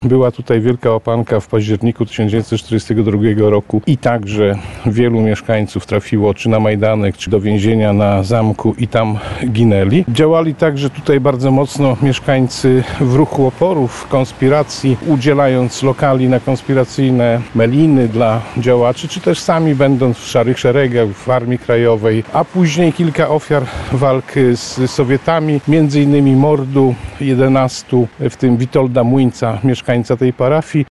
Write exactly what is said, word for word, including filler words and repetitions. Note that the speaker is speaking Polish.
Była tutaj wielka łapanka w październiku tysiąc dziewięćset czterdziestego drugiego roku i także wielu mieszkańców trafiło czy na Majdanek, czy do więzienia na zamku i tam ginęli. Działali także tutaj bardzo mocno mieszkańcy w ruchu oporu, w konspiracji, udzielając lokali na konspiracyjne meliny dla działaczy, czy też sami będąc w szarych szeregach w Armii Krajowej, a później kilka ofiar walk z Sowietami, między innymi mordu jedenastu, w tym Witolda Młyńca, mieszkańca tej parafii.